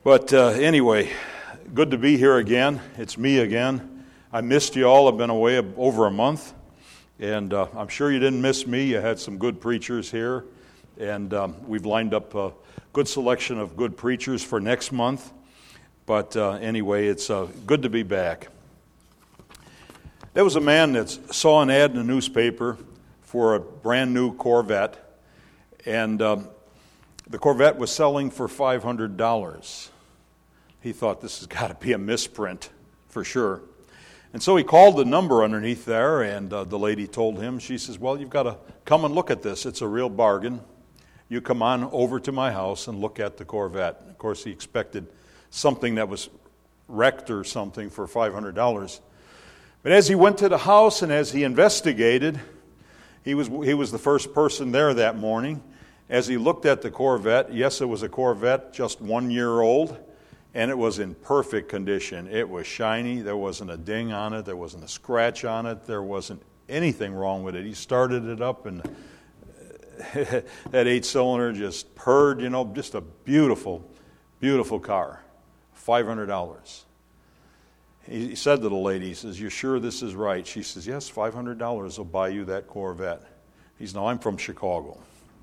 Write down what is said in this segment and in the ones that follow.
But anyway, good to be here again. It's me again. I missed you all. I've been away over a month. And I'm sure you didn't miss me. You had some good preachers here. And we've lined up a good selection of good preachers for next month. But anyway, it's good to be back. There was a man that saw an ad in the newspaper for a brand new Corvette. And the Corvette was selling for $500. He thought this has got to be a misprint for sure. And so he called the number underneath there, and the lady told him, she says, well, you've got to come and look at this. It's a real bargain. You come on over to my house and look at the Corvette. Of course, he expected something that was wrecked or something for $500. But as he went to the house and as he investigated, he was the first person there that morning. As he looked at the Corvette, yes, it was a Corvette just 1 year old, and it was in perfect condition. It was shiny. There wasn't a ding on it. There wasn't a scratch on it. There wasn't anything wrong with it. He started it up, and that 8-cylinder just purred, just a beautiful, beautiful car. $500. He said to the lady, he says, you sure this is right? She says, yes, $500 will buy you that Corvette. He says, no, I'm from Chicago.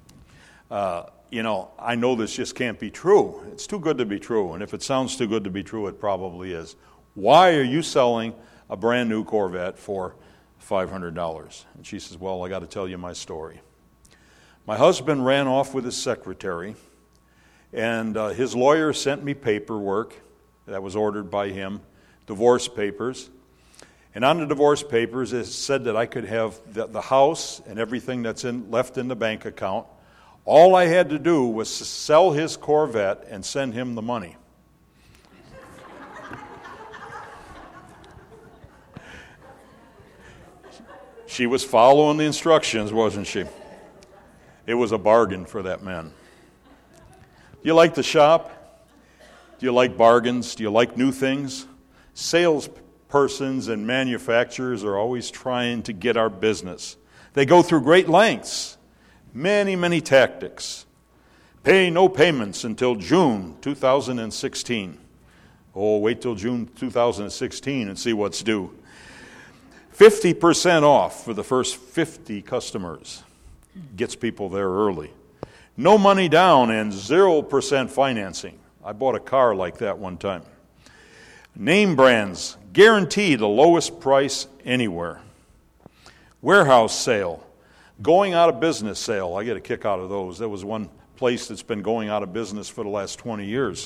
I know this just can't be true. It's too good to be true. And if it sounds too good to be true, it probably is. Why are you selling a brand new Corvette for $500? And she says, well, I got to tell you my story. My husband ran off with his secretary, and his lawyer sent me paperwork that was ordered by him, divorce papers. And on the divorce papers, it said that I could have the house and everything that's left in the bank account. All I had to do was sell his Corvette and send him the money. She was following the instructions, wasn't she? It was a bargain for that man. Do you like to shop? Do you like bargains? Do you like new things? Salespersons and manufacturers are always trying to get our business. They go through great lengths. Many, many tactics. Pay no payments until June 2016. Oh, wait till June 2016 and see what's due. 50% off for the first 50 customers. Gets people there early. No money down and 0% financing. I bought a car like that one time. Name brands, guaranteed the lowest price anywhere. Warehouse sale. Going out of business sale. I get a kick out of those. There was one place that's been going out of business for the last 20 years.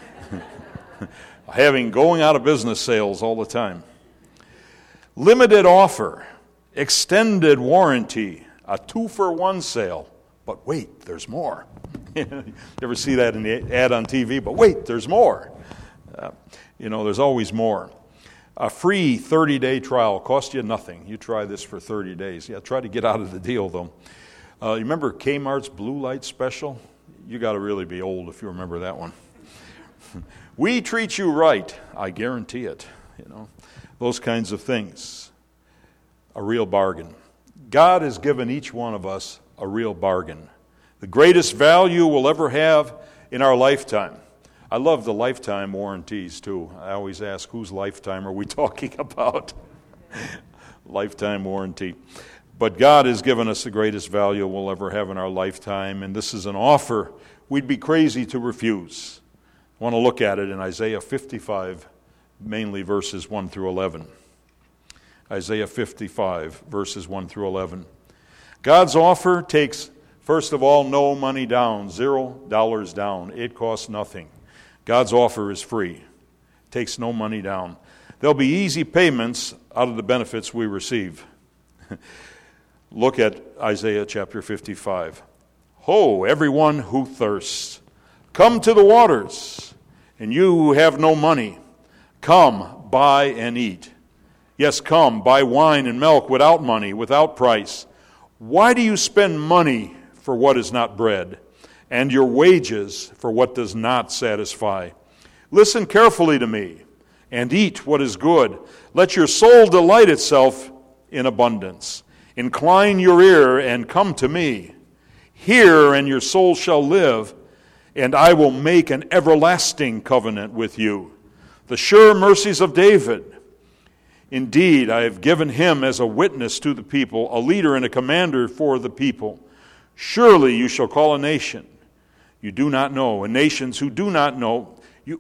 Having going out of business sales all the time. Limited offer. Extended warranty. A 2-for-1 sale. But wait, there's more. You ever see that in the ad on TV? But wait, there's more. There's always more. A free 30-day trial costs you nothing. You try this for 30 days. Yeah, try to get out of the deal, though. You remember Kmart's Blue Light Special? You got to really be old if you remember that one. We treat you right. I guarantee it. Those kinds of things. A real bargain. God has given each one of us a real bargain. The greatest value we'll ever have in our lifetime. I love the lifetime warranties, too. I always ask, whose lifetime are we talking about? Lifetime warranty. But God has given us the greatest value we'll ever have in our lifetime, and this is an offer we'd be crazy to refuse. I want to look at it in Isaiah 55, mainly verses 1 through 11. Isaiah 55, verses 1 through 11. God's offer takes, first of all, no money down, $0 down. It costs nothing. God's offer is free. Takes no money down. There'll be easy payments out of the benefits we receive. Look at Isaiah chapter 55. Ho, everyone who thirsts, come to the waters, and you who have no money, come, buy and eat. Yes, come, buy wine and milk without money, without price. Why do you spend money for what is not bread, and your wages for what does not satisfy? Listen carefully to me, and eat what is good. Let your soul delight itself in abundance. Incline your ear and come to me. Hear, and your soul shall live. and I will make an everlasting covenant with you. The sure mercies of David. Indeed, I have given him as a witness to the people, a leader and a commander for the people. Surely you shall call a nation you do not know, and nations who do not know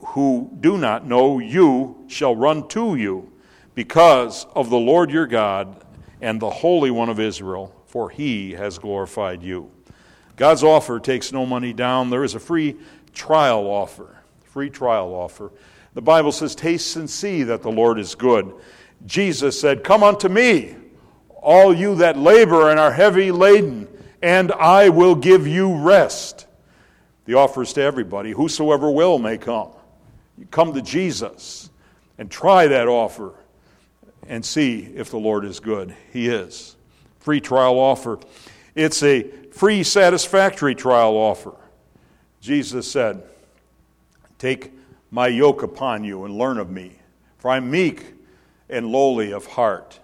you shall run to you, because of the Lord your God and the Holy One of Israel, for he has glorified you. God's offer takes no money down. There is a free trial offer. Free trial offer. The Bible says, taste and see that the Lord is good. Jesus said, come unto me, all you that labor and are heavy laden, and I will give you rest. The offer is to everybody. Whosoever will may come. You come to Jesus and try that offer and see if the Lord is good. He is. Free trial offer. It's a free satisfactory trial offer. Jesus said, take my yoke upon you and learn of me, for I am meek and lowly of heart.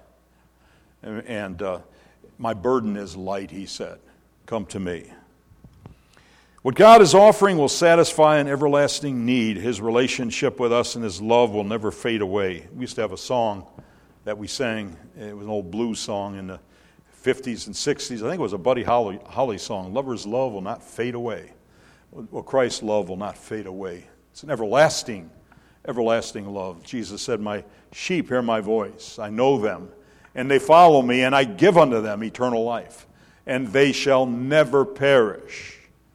And my burden is light, he said. Come to me. What God is offering will satisfy an everlasting need. His relationship with us and His love will never fade away. We used to have a song that we sang. It was an old blues song in the 50s and 60s. I think it was a Buddy Holly song. Lover's love will not fade away. Well, Christ's love will not fade away. It's an everlasting love. Jesus said, my sheep hear my voice. I know them, and they follow me, and I give unto them eternal life, and they shall never perish,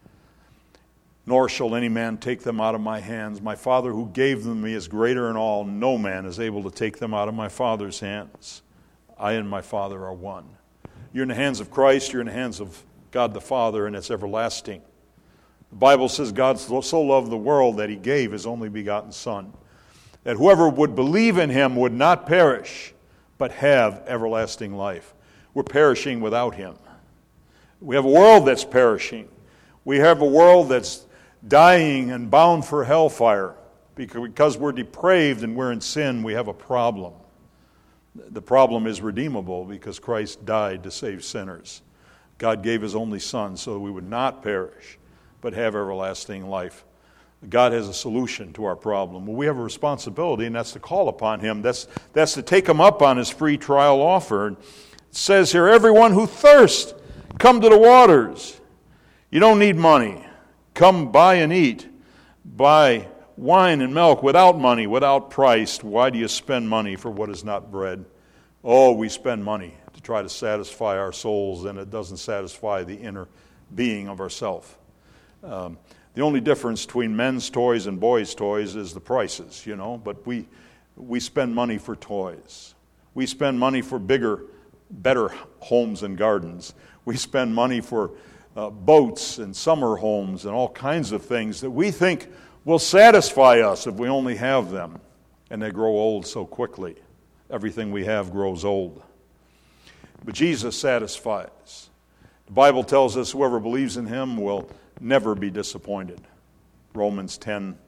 nor shall any man take them out of my hands. My Father who gave them me is greater in all. No man is able to take them out of my Father's hands. I and my Father are one. You're in the hands of Christ. You're in the hands of God the Father, and it's everlasting. The Bible says God so loved the world that He gave His only begotten Son, that whoever would believe in Him would not perish, but have everlasting life. We're perishing without Him. We have a world that's perishing. We have a world that's dying and bound for hellfire. Because we're depraved and we're in sin, we have a problem. The problem is redeemable because Christ died to save sinners. God gave His only Son so that we would not perish, but have everlasting life. God has a solution to our problem. Well, we have a responsibility, and that's to call upon Him. That's to take Him up on His free trial offer. It says here, everyone who thirsts, come to the waters. You don't need money. Come buy and eat. Buy wine and milk without money, without price. Why do you spend money for what is not bread? Oh, we spend money to try to satisfy our souls, and it doesn't satisfy the inner being of ourself. The only difference between men's toys and boys' toys is the prices, but we spend money for toys. We spend money for bigger, better homes and gardens. We spend money for boats and summer homes and all kinds of things that we think will satisfy us if we only have them. And they grow old so quickly. Everything we have grows old. But Jesus satisfies. The Bible tells us whoever believes in Him will never be disappointed. Romans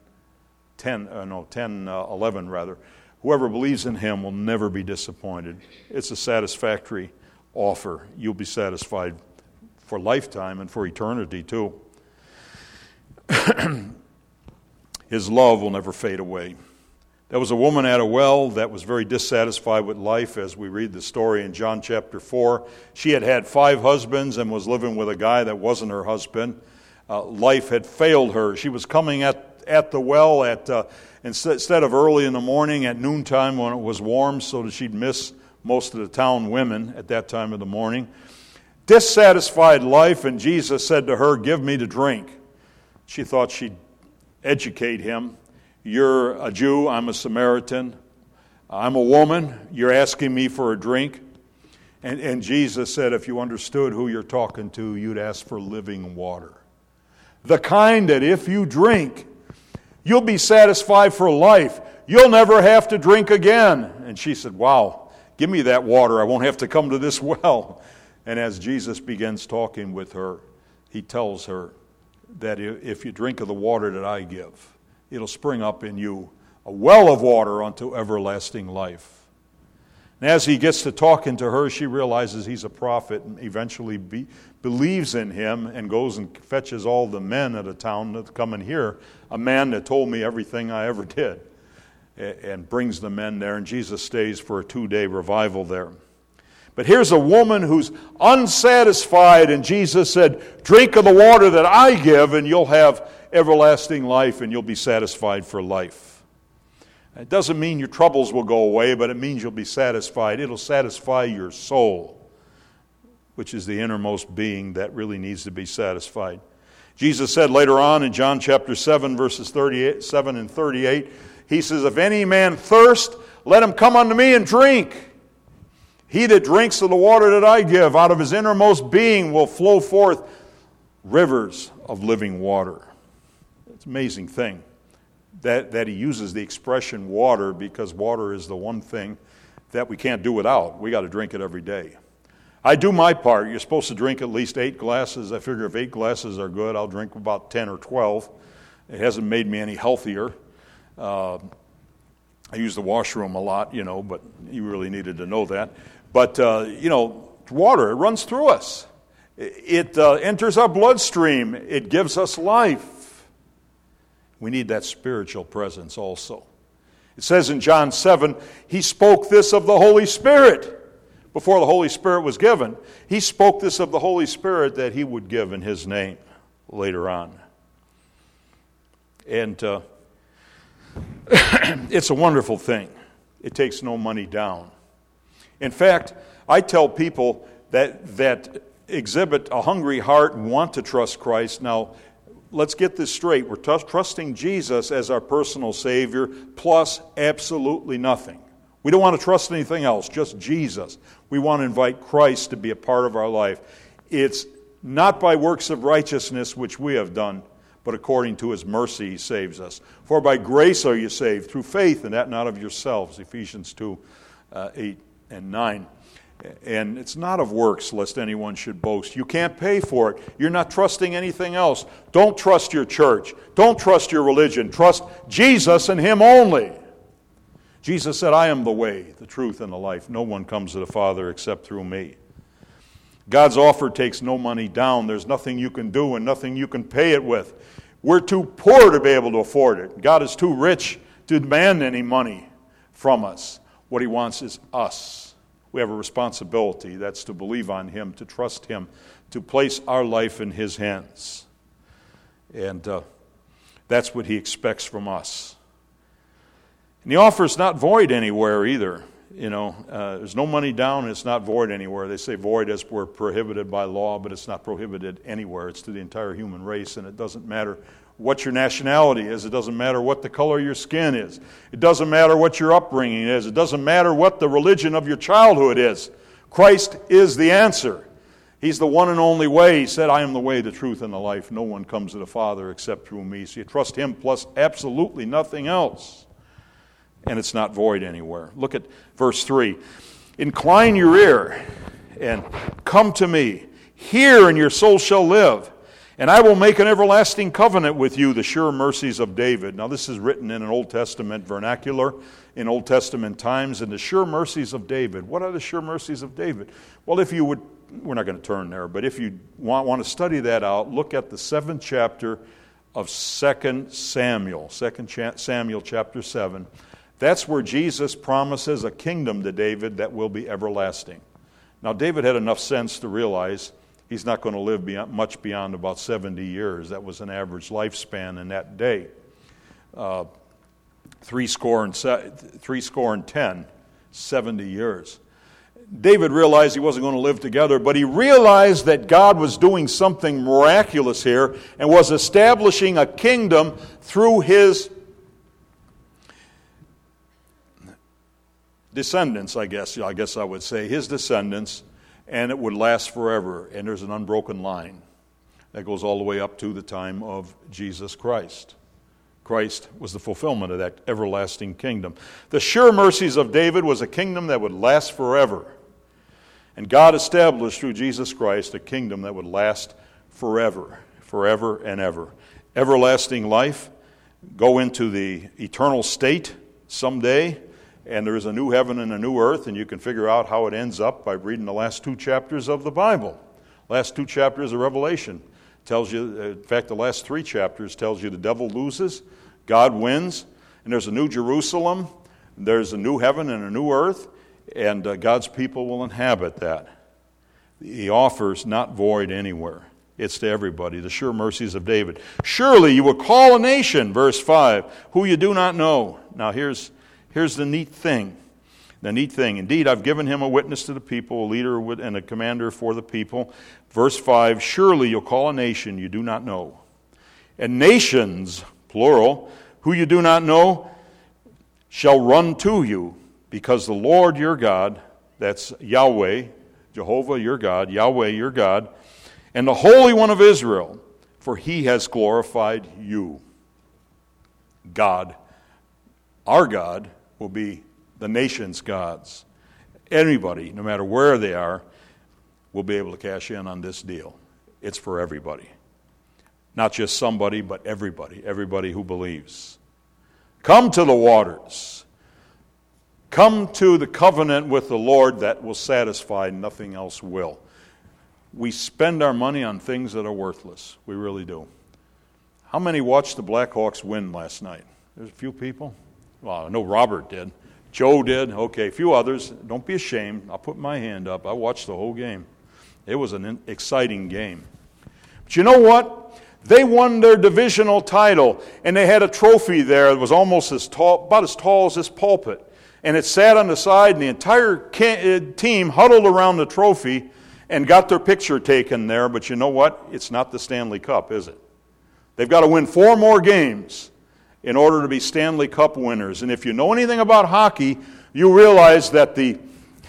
10:11 rather. Whoever believes in Him will never be disappointed. It's a satisfactory offer. You'll be satisfied for lifetime and for eternity too. His love will never fade away. There was a woman at a well that was very dissatisfied with life, as we read the story in John chapter 4. She had had 5 husbands and was living with a guy that wasn't her husband. Life had failed her. She was coming at the well instead of early in the morning, at noontime when it was warm, so that she'd miss most of the town women at that time of the morning. Dissatisfied life, and Jesus said to her, give me to drink. She thought she'd educate him. You're a Jew, I'm a Samaritan. I'm a woman, you're asking me for a drink. And Jesus said, if you understood who you're talking to, you'd ask for living water. The kind that if you drink, you'll be satisfied for life. You'll never have to drink again. And she said, wow, give me that water. I won't have to come to this well. And as Jesus begins talking with her, He tells her that if you drink of the water that I give, it'll spring up in you a well of water unto everlasting life. And as he gets to talking to her, she realizes he's a prophet and eventually believes in him and goes and fetches all the men of the town to come and hear a man that told me everything I ever did, and brings the men there, and Jesus stays for a 2-day revival there. But here's a woman who's unsatisfied, and Jesus said, drink of the water that I give, and you'll have everlasting life, and you'll be satisfied for life. It doesn't mean your troubles will go away, but it means you'll be satisfied. It'll satisfy your soul, which is the innermost being that really needs to be satisfied. Jesus said later on in John chapter 7, verses 37 and 38, he says, if any man thirst, let him come unto me and drink. He that drinks of the water that I give, out of his innermost being will flow forth rivers of living water. It's an amazing thing that he uses the expression water, because water is the one thing that we can't do without. We got to drink it every day. I do my part. You're supposed to drink at least 8 glasses. I figure if 8 glasses are good, I'll drink about 10 or 12. It hasn't made me any healthier. I use the washroom a lot, but you really needed to know that. But, water, it runs through us. It enters our bloodstream. It gives us life. We need that spiritual presence also. It says in John 7, he spoke this of the Holy Spirit. Before the Holy Spirit was given, he spoke this of the Holy Spirit that he would give in his name later on. And it's a wonderful thing. It takes no money down. In fact, I tell people that exhibit a hungry heart and want to trust Christ. Now, let's get this straight. We're trusting Jesus as our personal Savior, plus absolutely nothing. We don't want to trust anything else, just Jesus. We want to invite Christ to be a part of our life. It's not by works of righteousness which we have done, but according to his mercy he saves us. For by grace are you saved, through faith, and that not of yourselves, Ephesians 2, 8 and 9. And it's not of works, lest anyone should boast. You can't pay for it. You're not trusting anything else. Don't trust your church. Don't trust your religion. Trust Jesus and him only. Jesus said, I am the way, the truth, and the life. No one comes to the Father except through me. God's offer takes no money down. There's nothing you can do and nothing you can pay it with. We're too poor to be able to afford it. God is too rich to demand any money from us. What he wants is us. We have a responsibility. That's to believe on him, to trust him, to place our life in his hands. And that's what he expects from us. And the offer is not void anywhere either. There's no money down and it's not void anywhere. They say void as we're prohibited by law, but it's not prohibited anywhere. It's to the entire human race, and it doesn't matter what your nationality is. It doesn't matter what the color of your skin is. It doesn't matter what your upbringing is. It doesn't matter what the religion of your childhood is. Christ is the answer. He's the one and only way. He said, I am the way, the truth, and the life. No one comes to the Father except through me. So you trust him plus absolutely nothing else. And it's not void anywhere. Look at verse 3. Incline your ear and come to me. Hear, and your soul shall live. And I will make an everlasting covenant with you, the sure mercies of David. Now this is written in an Old Testament vernacular, in Old Testament times, and the sure mercies of David. What are the sure mercies of David? Well, if you would, we're not going to turn there, but if you want to study that out, look at the 7th chapter of 2 Samuel, 2 Samuel chapter 7. That's where Jesus promises a kingdom to David that will be everlasting. Now, David had enough sense to realize he's not going to live much beyond about 70 years. That was an average lifespan in that day. 70 years. David realized he wasn't going to live together, but he realized that God was doing something miraculous here and was establishing a kingdom through his descendants, I guess I would say, his descendants, and it would last forever. And there's an unbroken line that goes all the way up to the time of Jesus Christ. Christ was the fulfillment of that everlasting kingdom. The sure mercies of David was a kingdom that would last forever. And God established through Jesus Christ a kingdom that would last forever, forever and ever. Everlasting life, go into the eternal state someday, and there is a new heaven and a new earth, and you can figure out how it ends up by reading the last 2 chapters of the Bible. Last 2 chapters of Revelation tells you, in fact, the last 3 chapters tells you the devil loses, God wins, and there's a new Jerusalem, there's a new heaven and a new earth, and God's people will inhabit that. The offer is not void anywhere. It's to everybody, the sure mercies of David. Surely you will call a nation, verse 5, who you do not know. Now here's the neat thing. The neat thing. Indeed, I've given him a witness to the people, a leader and a commander for the people. Verse 5, surely you'll call a nation you do not know. And nations, plural, who you do not know, shall run to you, because the Lord your God, that's Yahweh, Jehovah your God, Yahweh your God, and the Holy One of Israel, for he has glorified you. God, our God, will be the nation's gods. Anybody, no matter where they are, will be able to cash in on this deal. It's for everybody. Not just somebody, but everybody who believes. Come to the waters. Come to the covenant with the Lord that will satisfy, nothing else will. We spend our money on things that are worthless. We really do. How many watched the Blackhawks win last night? There's a few people. Well, I know Robert did. Joe did. Okay, a few others. Don't be ashamed. I'll put my hand up. I watched the whole game. It was an exciting game. But you know what? They won their divisional title, and they had a trophy there that was almost as tall, about as tall as this pulpit. And it sat on the side, and the entire team huddled around the trophy and got their picture taken there. But you know what? It's not the Stanley Cup, is it? They've got to win 4 more games in order to be Stanley Cup winners. And if you know anything about hockey, you realize that the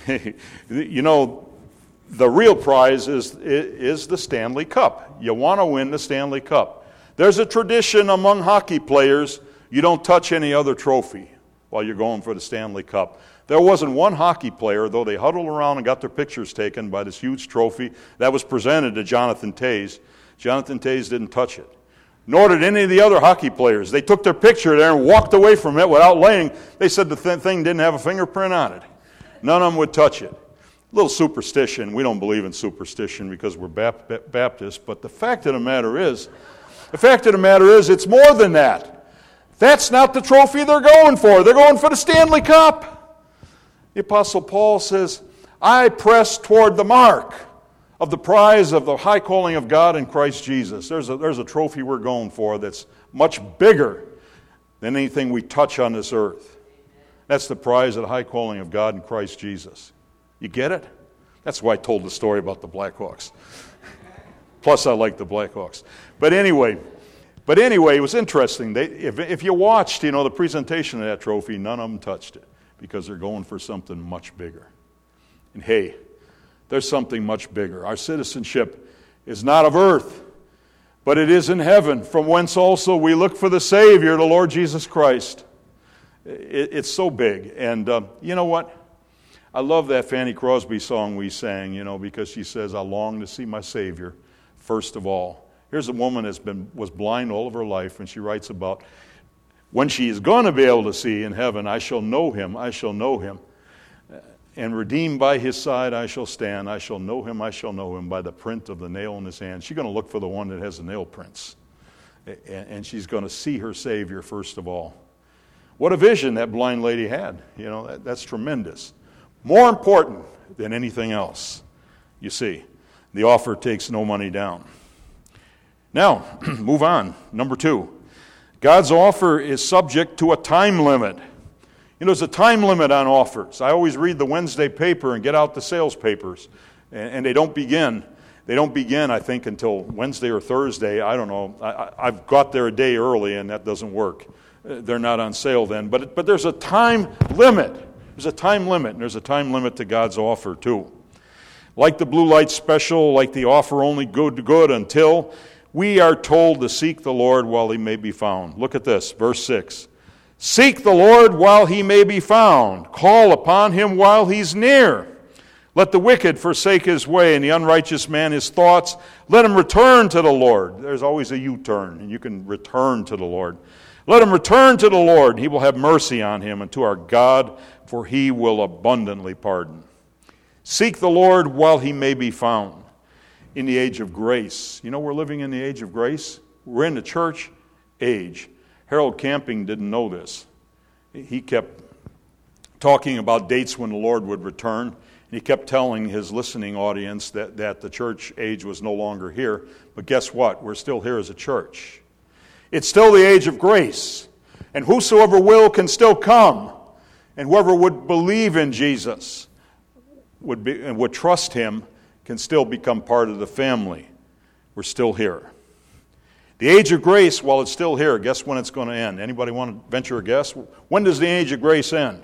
real prize is the Stanley Cup. You want to win the Stanley Cup. There's a tradition among hockey players, you don't touch any other trophy while you're going for the Stanley Cup. There wasn't one hockey player, though they huddled around and got their pictures taken by this huge trophy that was presented to Jonathan Toews. Jonathan Toews didn't touch it. Nor did any of the other hockey players. They took their picture there and walked away from it without laying. They said the thing didn't have a fingerprint on it. None of them would touch it. A little superstition. We don't believe in superstition because we're Baptists. But the fact of the matter is, it's more than that. That's not the trophy they're going for. They're going for the Stanley Cup. The Apostle Paul says, I press toward the mark of the prize of the high calling of God in Christ Jesus. There's a trophy we're going for that's much bigger than anything we touch on this earth. That's the prize of the high calling of God in Christ Jesus. You get it? That's why I told the story about the Blackhawks. Plus, I like the Blackhawks. But anyway, it was interesting. If you watched, the presentation of that trophy, none of them touched it because they're going for something much bigger. And hey, there's something much bigger. Our citizenship is not of earth, but it is in heaven, from whence also we look for the Savior, the Lord Jesus Christ. It's so big. And you know what? I love that Fanny Crosby song we sang, because she says, I long to see my Savior first of all. Here's a woman that was blind all of her life, and she writes about when she is going to be able to see in heaven, I shall know him, and redeemed by his side I shall stand. I shall know him by the print of the nail in his hand. She's going to look for the one that has the nail prints. And she's going to see her Savior first of all. What a vision that blind lady had. That's tremendous. More important than anything else. You see, the offer takes no money down. Now, move on. Number 2. God's offer is subject to a time limit. There's a time limit on offers. I always read the Wednesday paper and get out the sales papers, and they don't begin. They don't begin, I think, until Wednesday or Thursday. I don't know. I've got there a day early, and that doesn't work. They're not on sale then. But there's a time limit. There's a time limit, and there's a time limit to God's offer, too. Like the Blue Light Special, like the offer only good until, we are told to seek the Lord while he may be found. Look at this, verse 6. Seek the Lord while he may be found. Call upon him while he's near. Let the wicked forsake his way and the unrighteous man his thoughts. Let him return to the Lord. There's always a U-turn, and you can return to the Lord. Let him return to the Lord. He will have mercy on him, and to our God, for he will abundantly pardon. Seek the Lord while he may be found. In the age of grace. You know, we're living in the age of grace. We're in the church age. Harold Camping didn't know this. He kept talking about dates when the Lord would return. He kept telling his listening audience that the church age was no longer here. But guess what? We're still here as a church. It's still the age of grace. And whosoever will can still come. And whoever would believe in Jesus would trust him can still become part of the family. We're still here. The age of grace, while it's still here, guess when it's going to end? Anybody want to venture a guess? When does the age of grace end?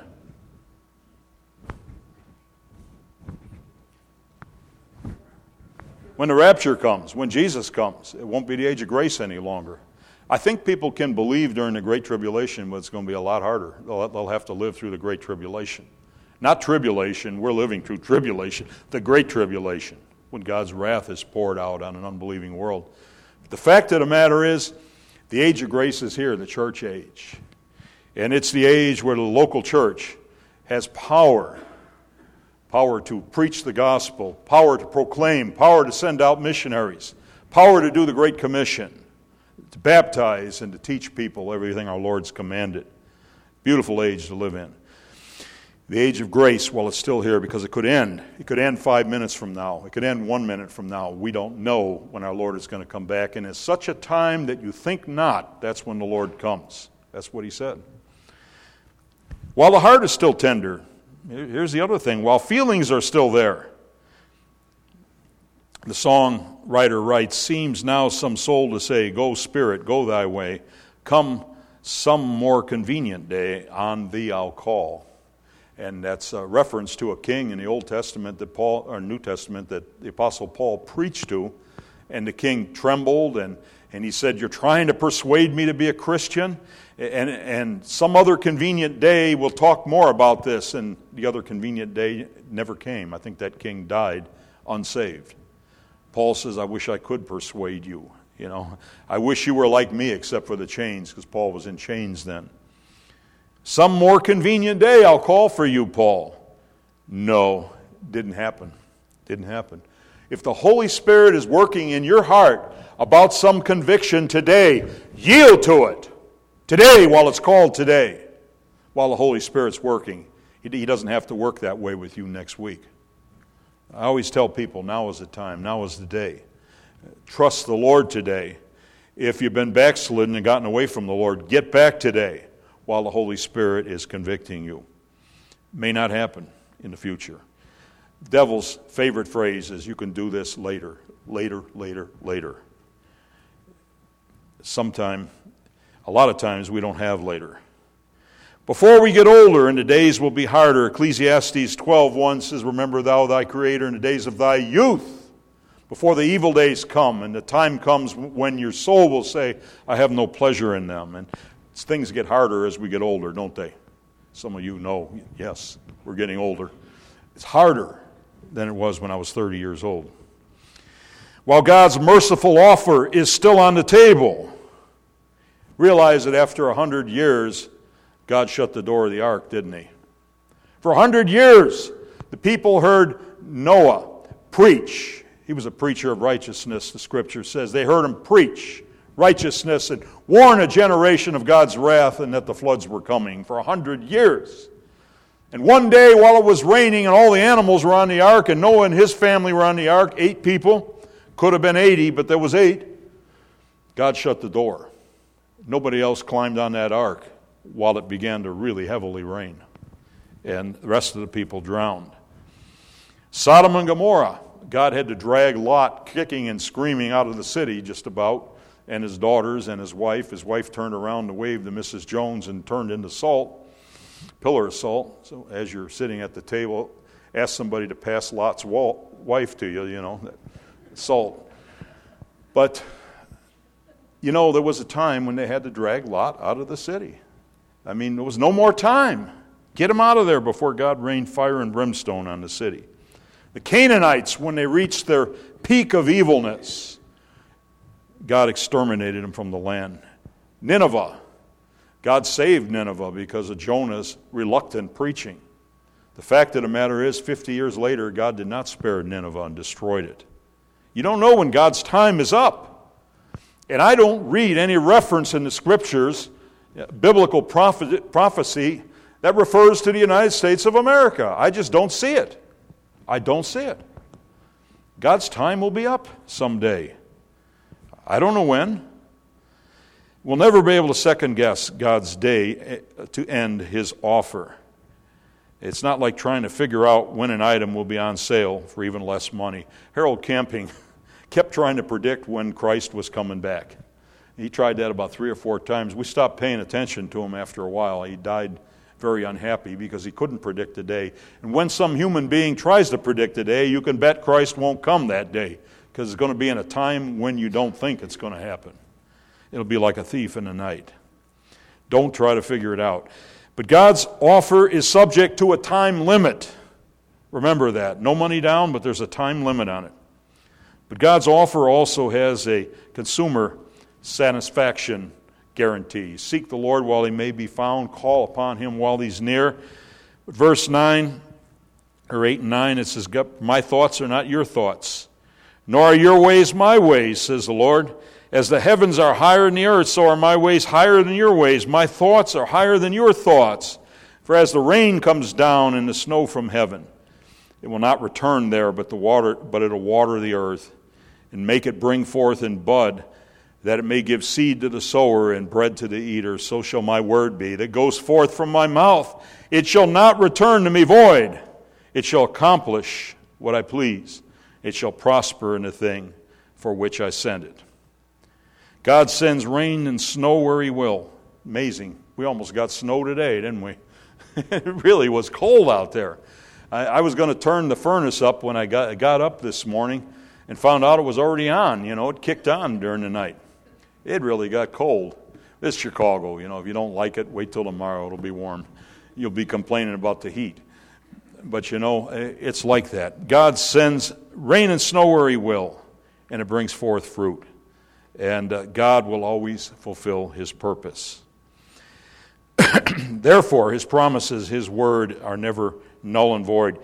When the rapture comes, when Jesus comes. It won't be the age of grace any longer. I think people can believe during the Great Tribulation, but it's going to be a lot harder. They'll have to live through the Great Tribulation. Not tribulation, we're living through tribulation. The Great Tribulation, when God's wrath is poured out on an unbelieving world. But the fact of the matter is, the age of grace is here, the church age. And it's the age where the local church has power. Power to preach the gospel, power to proclaim, power to send out missionaries, power to do the Great Commission, to baptize and to teach people everything our Lord's commanded. Beautiful age to live in. The age of grace, well, it's still here because it could end. It could end 5 minutes from now. It could end 1 minute from now. We don't know when our Lord is going to come back. And it's such a time that you think not, that's when the Lord comes. That's what he said. While the heart is still tender, here's the other thing. While feelings are still there, the songwriter writes, seems now some soul to say, go spirit, go thy way. Come some more convenient day, on thee I'll call. And that's a reference to a king in the Old Testament New Testament that the Apostle Paul preached to. And the king trembled and he said, you're trying to persuade me to be a Christian? And some other convenient day we'll talk more about this. And the other convenient day never came. I think that king died unsaved. Paul says, I wish I could persuade you. You know, I wish you were like me except for the chains, because Paul was in chains then. Some more convenient day I'll call for you, Paul. No, didn't happen. Didn't happen. If the Holy Spirit is working in your heart about some conviction today, yield to it. Today, while it's called today, while the Holy Spirit's working. He doesn't have to work that way with you next week. I always tell people, now is the time, now is the day. Trust the Lord today. If you've been backslidden and gotten away from the Lord, get back today while the Holy Spirit is convicting you. May not happen in the future. The devil's favorite phrase is, you can do this later, later, later, later. A lot of times we don't have later. Before we get older and the days will be harder, Ecclesiastes 12:1 says, remember thou thy Creator in the days of thy youth, before the evil days come, and the time comes when your soul will say, I have no pleasure in them. And things get harder as we get older, don't they? Some of you know, yes, we're getting older. It's harder than it was when I was 30 years old. While God's merciful offer is still on the table, realize that after 100 years, God shut the door of the ark, didn't he? For 100 years, the people heard Noah preach. He was a preacher of righteousness, the Scripture says. They heard him preach righteousness and warn a generation of God's wrath and that the floods were coming for 100 years. And one day while it was raining and all the animals were on the ark and Noah and his family were on the ark, 8 people, could have been 80, but there was 8, God shut the door. Nobody else climbed on that ark while it began to really heavily rain. And the rest of the people drowned. Sodom and Gomorrah, God had to drag Lot kicking and screaming out of the city just about, and his daughters and his wife. His wife turned around to wave to Mrs. Jones and turned into salt, pillar of salt. So as you're sitting at the table, ask somebody to pass Lot's wife to you, salt. But, there was a time when they had to drag Lot out of the city. I mean, there was no more time. Get him out of there before God rained fire and brimstone on the city. The Canaanites, when they reached their peak of evilness, God exterminated them from the land. Nineveh, God saved Nineveh because of Jonah's reluctant preaching. The fact of the matter is, 50 years later, God did not spare Nineveh and destroyed it. You don't know when God's time is up. And I don't read any reference in the Scriptures, biblical prophecy, that refers to the United States of America. I just don't see it. I don't see it. God's time will be up someday. I don't know when. We'll never be able to second guess God's day to end His offer. It's not like trying to figure out when an item will be on sale for even less money. Harold Camping kept trying to predict when Christ was coming back. He tried that about 3 or 4 times. We stopped paying attention to him after a while. He died very unhappy because he couldn't predict the day. And when some human being tries to predict the day, you can bet Christ won't come that day, because it's going to be in a time when you don't think it's going to happen. It'll be like a thief in the night. Don't try to figure it out. But God's offer is subject to a time limit. Remember that. No money down, but there's a time limit on it. But God's offer also has a consumer satisfaction guarantee. Seek the Lord while He may be found. Call upon Him while He's near. Verse 9, or 8 and 9, it says, my thoughts are not your thoughts, nor are your ways my ways, says the Lord. As the heavens are higher than the earth, so are my ways higher than your ways. My thoughts are higher than your thoughts. For as the rain comes down and the snow from heaven, it will not return there, but it'll water the earth and make it bring forth in bud, that it may give seed to the sower and bread to the eater. So shall my word be that goes forth from my mouth. It shall not return to me void. It shall accomplish what I please. It shall prosper in the thing for which I send it. God sends rain and snow where He will. Amazing. We almost got snow today, didn't we? It really was cold out there. I was going to turn the furnace up when I got up this morning and found out it was already on. It kicked on during the night. It really got cold. It's Chicago. If you don't like it, wait till tomorrow. It'll be warm. You'll be complaining about the heat. But it's like that. God sends rain and snow where He will, and it brings forth fruit. And God will always fulfill His purpose. Therefore, His promises, His word, are never null and void.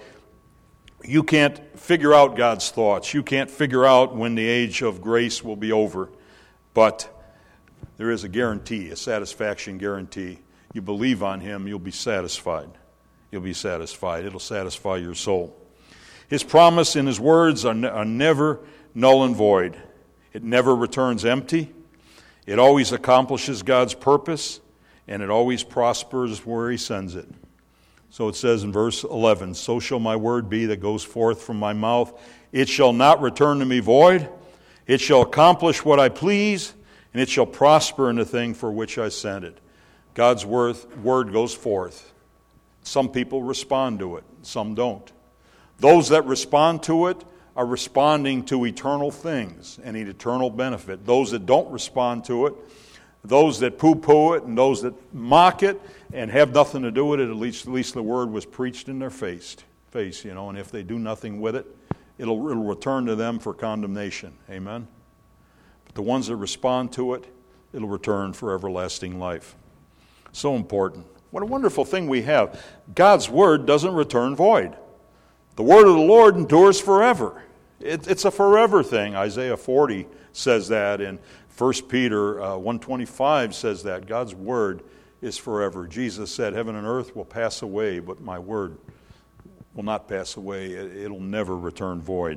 You can't figure out God's thoughts. You can't figure out when the age of grace will be over. But there is a guarantee, a satisfaction guarantee. You believe on Him, you'll be satisfied. You'll be satisfied. It'll satisfy your soul. His promise and His words are never null and void. It never returns empty. It always accomplishes God's purpose, and it always prospers where He sends it. So it says in verse 11, so shall my word be that goes forth from my mouth. It shall not return to me void. It shall accomplish what I please, and it shall prosper in the thing for which I sent it. God's word goes forth. Some people respond to it, some don't. Those that respond to it are responding to eternal things and an eternal benefit. Those that don't respond to it, those that poo-poo it, and those that mock it and have nothing to do with it, at least the word was preached in their face, and if they do nothing with it, it'll return to them for condemnation. Amen? But the ones that respond to it, it'll return for everlasting life. So important. What a wonderful thing we have. God's word doesn't return void. The word of the Lord endures forever. It's a forever thing. Isaiah 40 says that, and 1 Peter 1:25 says that. God's word is forever. Jesus said, heaven and earth will pass away, but my word will not pass away. It'll never return void.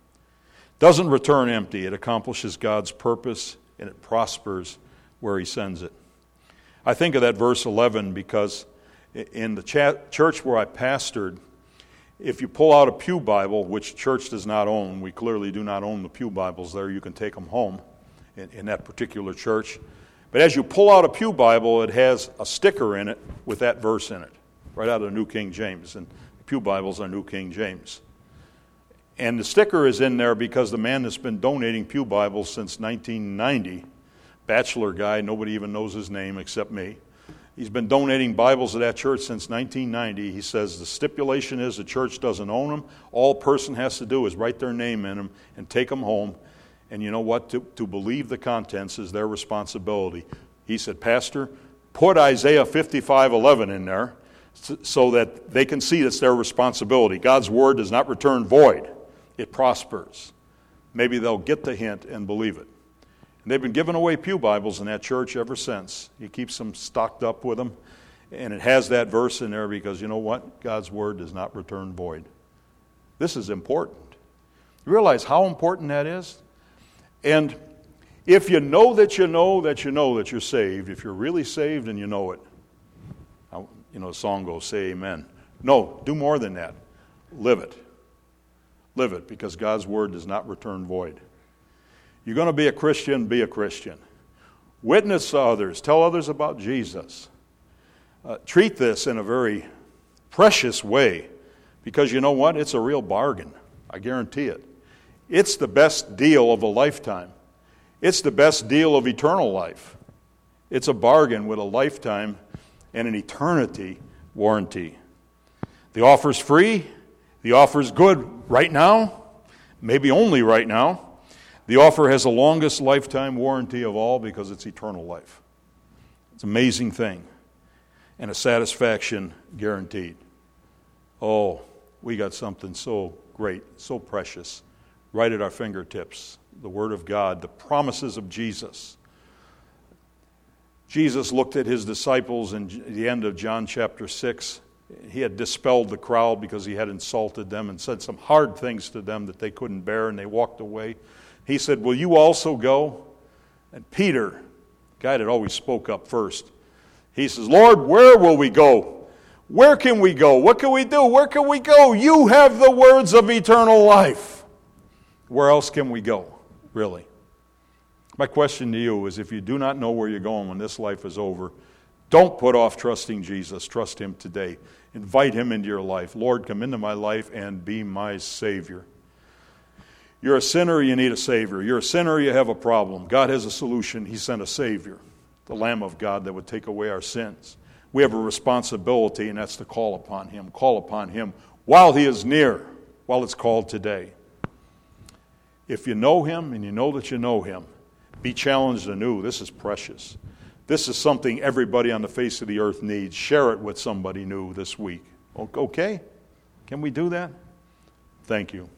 Doesn't return empty. It accomplishes God's purpose, and it prospers where He sends it. I think of that verse 11 because in the church where I pastored, if you pull out a pew Bible, which church does not own, we clearly do not own the pew Bibles there. You can take them home in that particular church. But as you pull out a pew Bible, it has a sticker in it with that verse in it, right out of the New King James. And the pew Bibles are New King James. And the sticker is in there because the man that's been donating pew Bibles since 1990, bachelor guy, nobody even knows his name except me. He's been donating Bibles to that church since 1990. He says the stipulation is the church doesn't own them. All a person has to do is write their name in them and take them home. And you know what? To believe the contents is their responsibility. He said, Pastor, put Isaiah 55:11 in there so that they can see it's their responsibility. God's word does not return void. It prospers. Maybe they'll get the hint and believe it. And they've been giving away pew Bibles in that church ever since. He keeps them stocked up with them. And it has that verse in there because you know what? God's word does not return void. This is important. You realize how important that is? And if you know that you know that you know that you're saved, if you're really saved and you know it, you know, the song goes, say amen. No, do more than that. Live it. Live it, because God's word does not return void. You're going to be a Christian, be a Christian. Witness to others. Tell others about Jesus. Treat this in a very precious way, because you know what? It's a real bargain. I guarantee it. It's the best deal of a lifetime. It's the best deal of eternal life. It's a bargain with a lifetime and an eternity warranty. The offer's free. The offer's good right now, maybe only right now. The offer has the longest lifetime warranty of all because it's eternal life. It's an amazing thing. And a satisfaction guaranteed. Oh, we got something so great, so precious, right at our fingertips. The Word of God, the promises of Jesus. Jesus looked at his disciples in the end of John chapter 6. He had dispelled the crowd because he had insulted them and said some hard things to them that they couldn't bear, and they walked away. He said, will you also go? And Peter, the guy that always spoke up first, he says, Lord, where will we go? Where can we go? What can we do? Where can we go? You have the words of eternal life. Where else can we go, really? My question to you is, if you do not know where you're going when this life is over, don't put off trusting Jesus. Trust Him today. Invite Him into your life. Lord, come into my life and be my Savior. You're a sinner, you need a Savior. You're a sinner, you have a problem. God has a solution. He sent a Savior, the Lamb of God that would take away our sins. We have a responsibility, and that's to call upon Him. Call upon Him while He is near, while it's called today. If you know Him and you know that you know Him, be challenged anew. This is precious. This is something everybody on the face of the earth needs. Share it with somebody new this week. Okay? Can we do that? Thank you.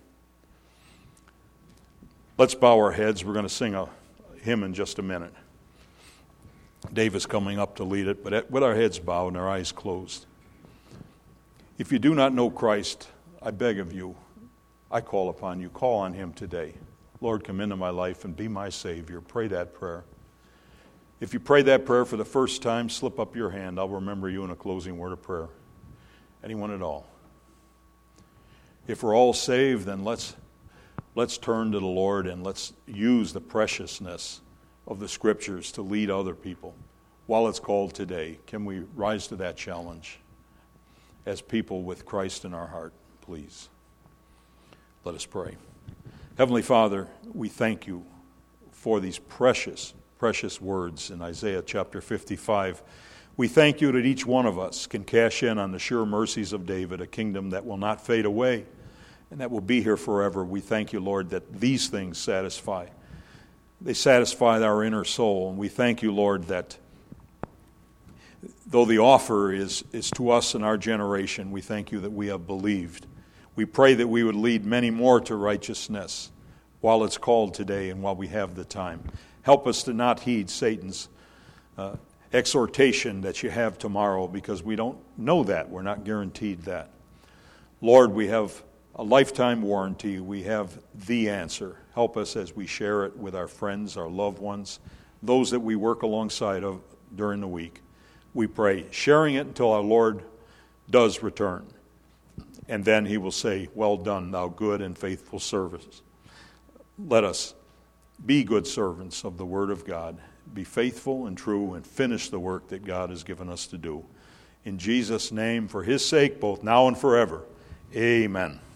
Let's bow our heads. We're going to sing a hymn in just a minute. Dave is coming up to lead it, but with our heads bowed and our eyes closed. If you do not know Christ, I beg of you, I call upon you. Call on Him today. Lord, come into my life and be my Savior. Pray that prayer. If you pray that prayer for the first time, slip up your hand. I'll remember you in a closing word of prayer. Anyone at all? If we're all saved, then let's turn to the Lord and let's use the preciousness of the Scriptures to lead other people. While it's called today, can we rise to that challenge as people with Christ in our heart, please? Let us pray. Heavenly Father, we thank you for these precious, precious words in Isaiah chapter 55. We thank you that each one of us can cash in on the sure mercies of David, a kingdom that will not fade away and that will be here forever. We thank you, Lord, that these things satisfy. They satisfy our inner soul. And we thank you, Lord, that though the offer is to us in our generation, we thank you that we have believed. We pray that we would lead many more to righteousness while it's called today and while we have the time. Help us to not heed Satan's exhortation that you have tomorrow, because we don't know that. We're not guaranteed that. Lord, we have a lifetime warranty. We have the answer. Help us as we share it with our friends, our loved ones, those that we work alongside of during the week. We pray, sharing it until our Lord does return. And then He will say, well done, thou good and faithful servant. Let us be good servants of the Word of God. Be faithful and true and finish the work that God has given us to do. In Jesus' name, for His sake, both now and forever. Amen.